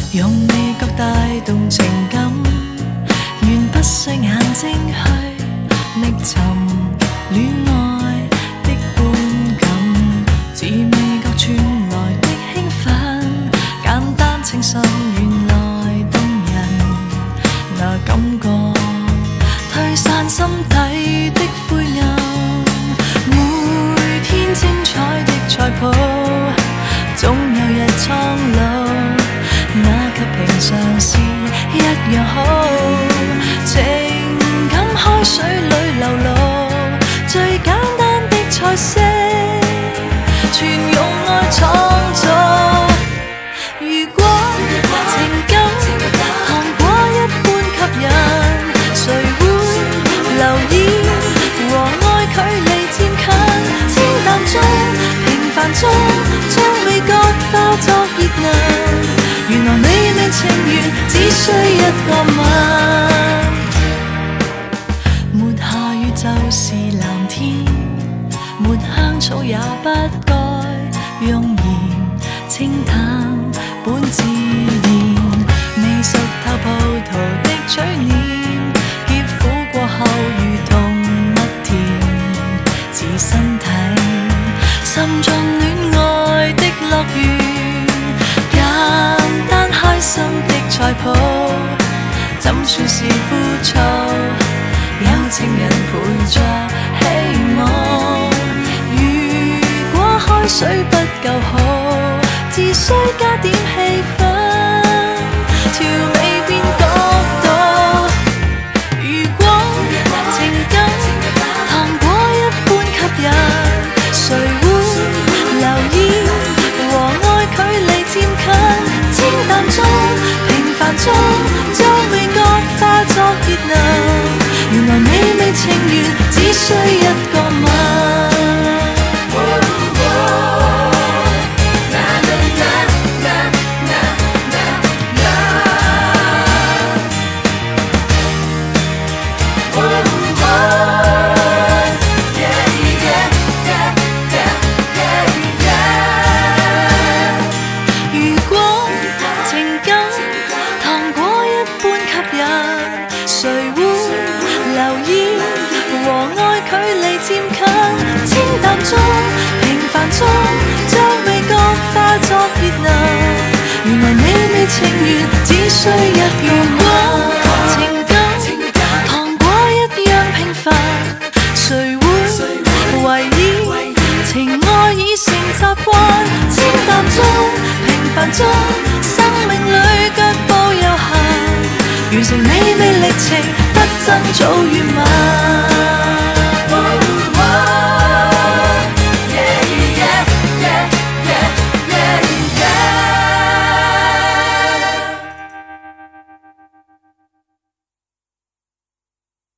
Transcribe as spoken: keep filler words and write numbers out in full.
用味覺帶動情感，願不需眼睛去覓尋戀愛的觀感，自味覺傳來的興奮，簡單清新原來動人，那感覺推散心底的灰暗，每天精彩的賽跑，總有日蒼老，那及平常時一樣好，情感海水裏流露，最簡單的菜式，全用愛創造。如果情感糖果一般吸引，誰會留意和愛距離漸近？清淡中平凡中將味覺化作熱能，原來美味情緣只需一個吻，沒下雨就是藍天，沒香草也不該用鹽，清淡本自然，未熟透葡萄的嘴臉，澀苦過後如同蜜甜，似身體心中戀愛的樂園，簡單開心的菜譜，怎算是枯燥？有情人陪着希望。如果開水不夠好，只需加點氣氛，調味變角度。如果情感糖果一般吸引，誰會留意和愛距離漸近？清淡中平凡中將味覺化作熱能，原來美味情緣只需一個吻。誰會留意和愛距離漸近？清淡中平凡中將味覺化作熱能，原來美味情緣只需一個吻。情感糖果一樣平凡，誰會為意？情愛已成習慣，清淡中平凡中生命裏腳步悠閒，完成美味歷程，不爭早與晚。